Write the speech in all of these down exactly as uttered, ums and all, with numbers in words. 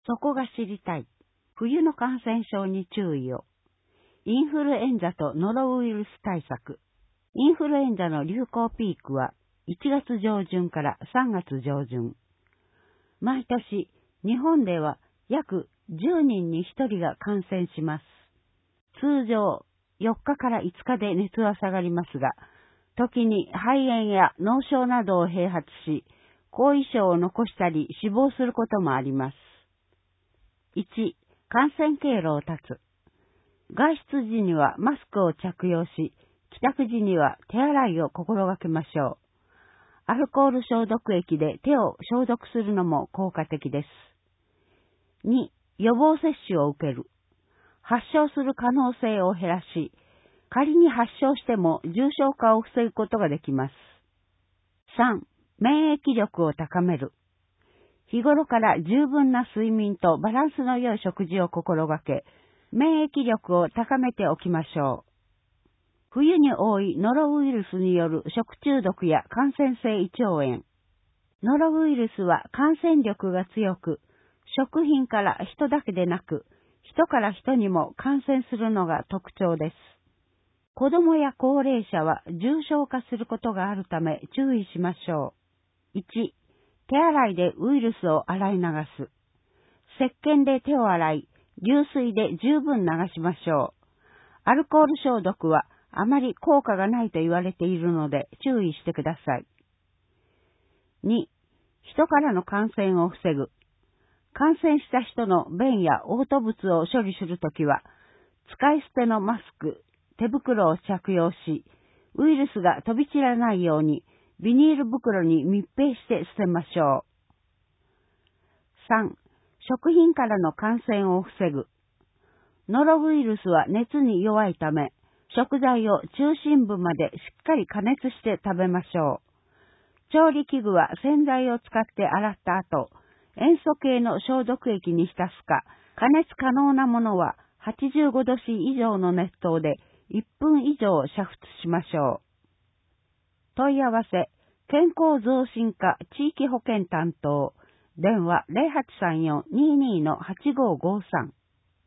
そこが知りたい。冬の感染症に注意を。インフルエンザとノロウイルス対策。インフルエンザの流行ピークはいちがつ上旬からさんがつ上旬。毎年、日本では約じゅうにんにひとりが感染します。通常、よっかからいつかで熱は下がりますが、時に肺炎や脳症などを併発し、後遺症を残したり死亡することもあります。いち、感染経路を断つ。外出時にはマスクを着用し、帰宅時には手洗いを心がけましょう。アルコール消毒液で手を消毒するのも効果的です。に、予防接種を受ける。発症する可能性を減らし、仮に発症しても重症化を防ぐことができます。さん、免疫力を高める。日頃から十分な睡眠とバランスの良い食事を心がけ、免疫力を高めておきましょう。冬に多いノロウイルスによる食中毒や感染性胃腸炎。ノロウイルスは感染力が強く、食品から人だけでなく、人から人にも感染するのが特徴です。子供や高齢者は重症化することがあるため注意しましょう。いち、手洗いでウイルスを洗い流す。石鹸で手を洗い、流水で十分流しましょう。アルコール消毒はあまり効果がないと言われているので注意してください。に、人からの感染を防ぐ。感染した人の便や嘔吐物を処理するときは、使い捨てのマスク、手袋を着用し、ウイルスが飛び散らないようにビニール袋に密閉して捨てましょう。さん、食品からの感染を防ぐ。ノロウイルスは熱に弱いため、食材を中心部までしっかり加熱して食べましょう。調理器具は洗剤を使って洗った後、塩素系の消毒液に浸すか、加熱可能なものははちじゅうごどし以上の熱湯でいっぷん以上煮沸しましょう。問い合わせ、健康増進課地域保健担当、電話 ゼロはちさんよん にーにー のはちごーごーさん。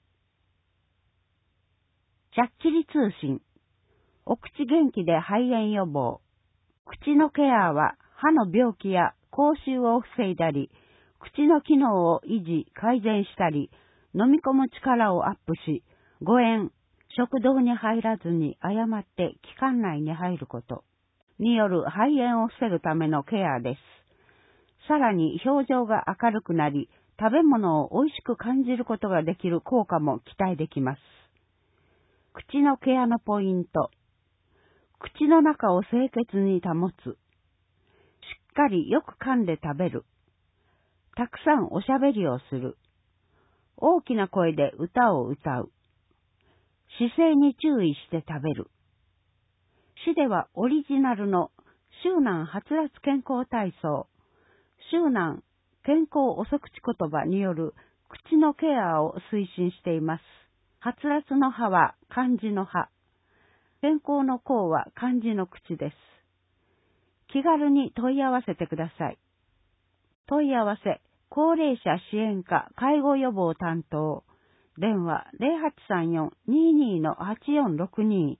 ちゃっちり通信。お口元気で肺炎予防。口のケアは歯の病気や口臭を防いだり、口の機能を維持、改善したり、飲み込む力をアップし、誤嚥、食道に入らずに誤って気管内に入ることによる肺炎を防ぐためのケアです。さらに表情が明るくなり、食べ物を美味しく感じることができる効果も期待できます。口のケアのポイント。口の中を清潔に保つ。しっかりよく噛んで食べる。たくさんおしゃべりをする。大きな声で歌を歌う。姿勢に注意して食べる。市ではオリジナルの周南はつらつ健康体操、周南健康遅口言葉による口のケアを推進しています。はつらつの歯は漢字の歯。健康の口は漢字の口です。気軽に問い合わせてください。問い合わせ、高齢者支援課介護予防担当、電話 ゼロはちさんよん にーにー のはちよんろくに。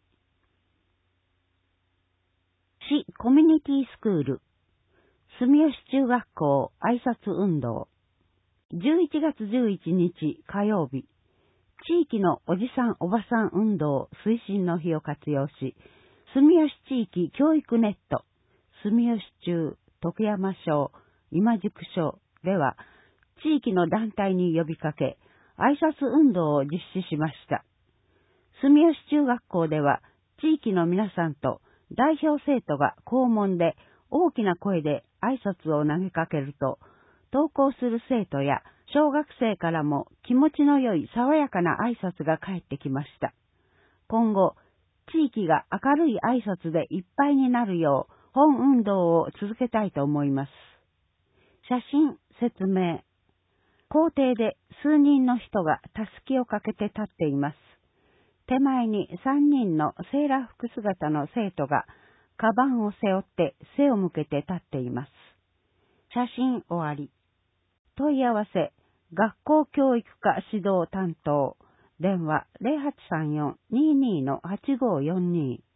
市コミュニティスクール、住吉中学校挨拶運動。じゅういちがつじゅういちにち火曜日、地域のおじさんおばさん運動推進の日を活用し、住吉地域教育ネット、住吉中、徳山省、今宿省では、地域の団体に呼びかけ、挨拶運動を実施しました。住吉中学校では、地域の皆さんと代表生徒が校門で大きな声で挨拶を投げかけると、登校する生徒や小学生からも気持ちの良い爽やかな挨拶が返ってきました。今後、地域が明るい挨拶でいっぱいになるよう本運動を続けたいと思います。写真、説明。校庭で数人の人がたすきをかけて立っています。手前にさんにんのセーラー服姿の生徒がカバンを背負って背を向けて立っています。写真終わり。問い合わせ学校教育課指導担当、電話 ゼロはちさんよん にーにー はちごーよんにー